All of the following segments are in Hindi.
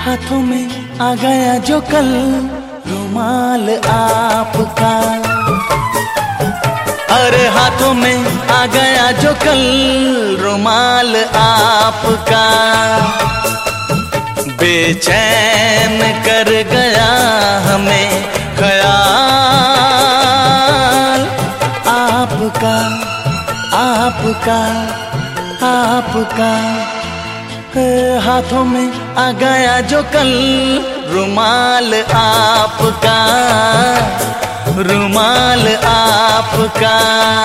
हाथों में आ गया जो कल रुमाल आपका। अरे हाथों में आ गया जो कल रुमाल आपका। बेचैन कर गया हमें ख्याल आपका आपका आपका। हाथों में आ गया जो कल रुमाल आपका, रुमाल आपका।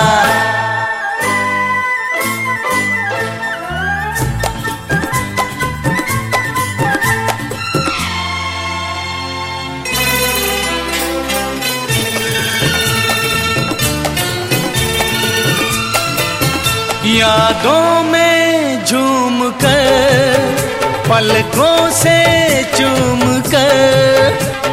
यादों में झूम कर पलकों से चूम कर,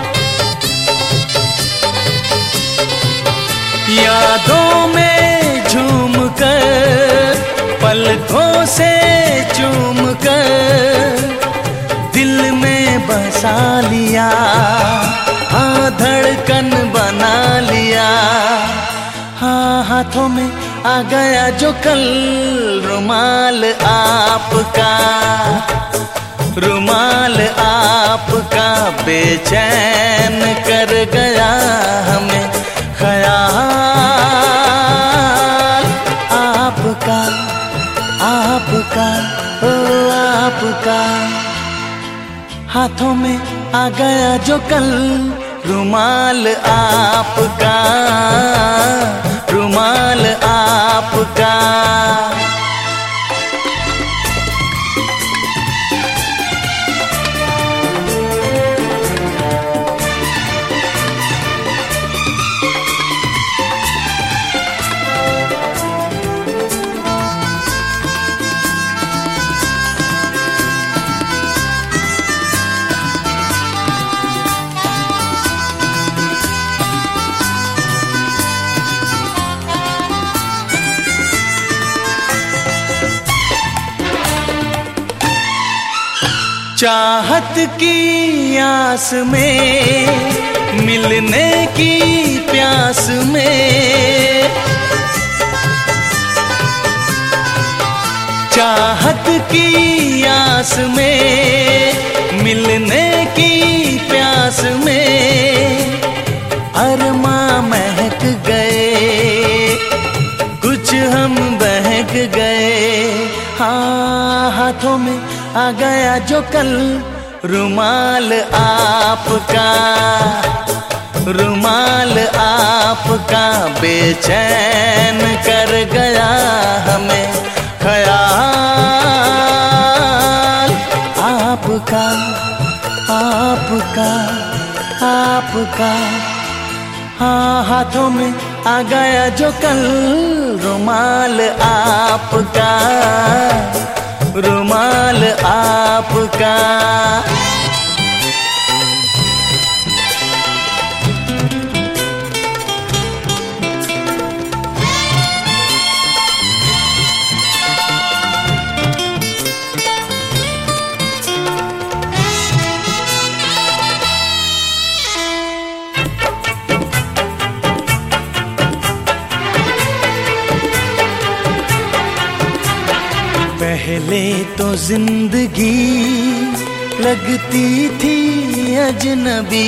यादों में झूम कर पलकों से चूम कर दिल में बसा लिया, हाँ धड़कन बना लिया। हाँ हाथों में आ गया जो कल रुमाल आपका, रुमाल आपका। बेचैन कर गया हमें ख्याल आपका आपका ओ आपका। हाथों में आ गया जो कल रुमाल आपका, रुमाल आपका। चाहत की आस में मिलने की प्यास में, चाहत की आस में मिलने की प्यास में अरमां महक गए, कुछ हम बहक गए। हाँ हाथों में आ गया जो कल रुमाल आपका, रुमाल आपका। बेचैन कर गया हमें ख्याल आपका आपका आपका। हाँ हाथों में आ गया जो कल रुमाल आपका, रुमाल आपका। पहले तो जिंदगी लगती थी अजनबी,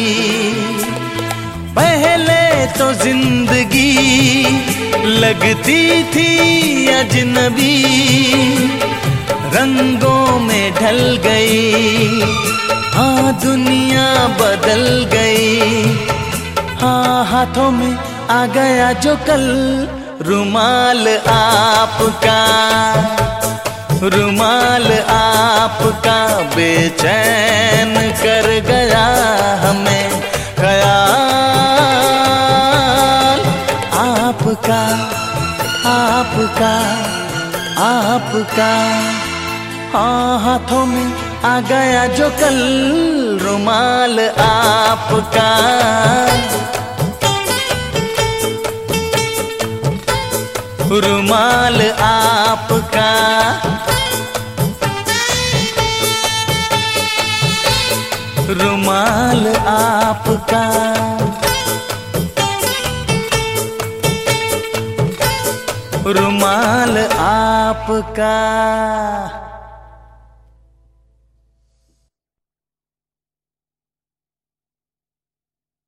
पहले तो जिंदगी लगती थी अजनबी। रंगों में ढल गई, हाँ दुनिया बदल गई। हाँ हाथों में आ गया जो कल रुमाल आपका, रुमाल आपका। बेचैन कर गया हमें ख्याल आपका आपका आपका। हाँ हाथों में आ गया जो कल रुमाल आपका, रुमाल आपका। रुमाल आपका, रुमाल आपका।